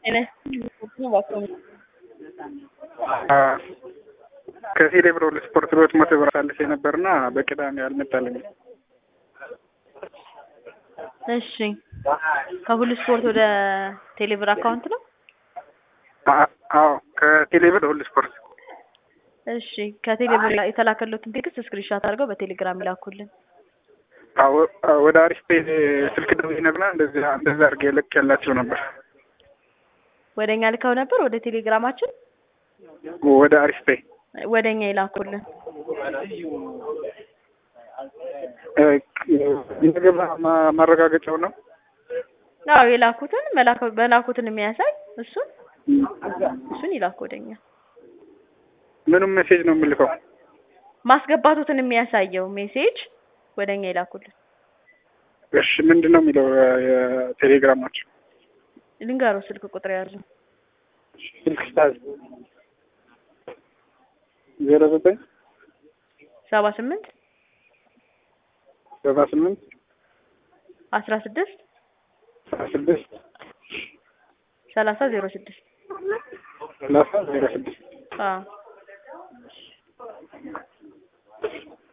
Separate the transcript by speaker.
Speaker 1: Eres no va con
Speaker 2: ከዚህ ላይ ብሮ ለስፖርት ቤት መተበራለሽ የነበርና በቅዳሜ አልመጣልኝም።
Speaker 1: እሺ ከሁሉ ስፖርት ወደ ቴሌብር አካውንት ነው?
Speaker 2: አዎ ከቴሌብር ሁሉ ስፖርት።
Speaker 1: እሺ ከቴሌብር የተላከሉትን ቴክስት ስክሪንሾት አድርገው በቴሌግራም ይላኩልን።
Speaker 2: አዎ ወደ አሪፍ ፔ ስልክ ደውዬ ነበር እንደዛ አድርጌ ልኬላቸው ነበር።
Speaker 1: ወደኛ ልከው ነበር ወደ ቴሌግራማችን
Speaker 2: ወደ አሪፍ ፔ
Speaker 1: ወደኛ ይላኩልን።
Speaker 2: እንደገና ማረጋገጫው ነው?
Speaker 1: አዎ የላኩትን በላኩትን የሚያሳይ እሱን ይላኩ ወደኛ።
Speaker 2: ምንም ሜሴጅ ነው የምልከው?
Speaker 1: ማስገባቱትን የሚያሳየው ሜሴጅ ወደኛ ይላኩልን።
Speaker 2: እሺ ምንድነው የሚለው የቴሌግራማችሁ?
Speaker 1: ልንገሩ ስልክ ቁጥር ያዙ።
Speaker 2: ስልክ ስታዝ 09
Speaker 1: 78
Speaker 2: 16
Speaker 1: 30 06
Speaker 2: 30 06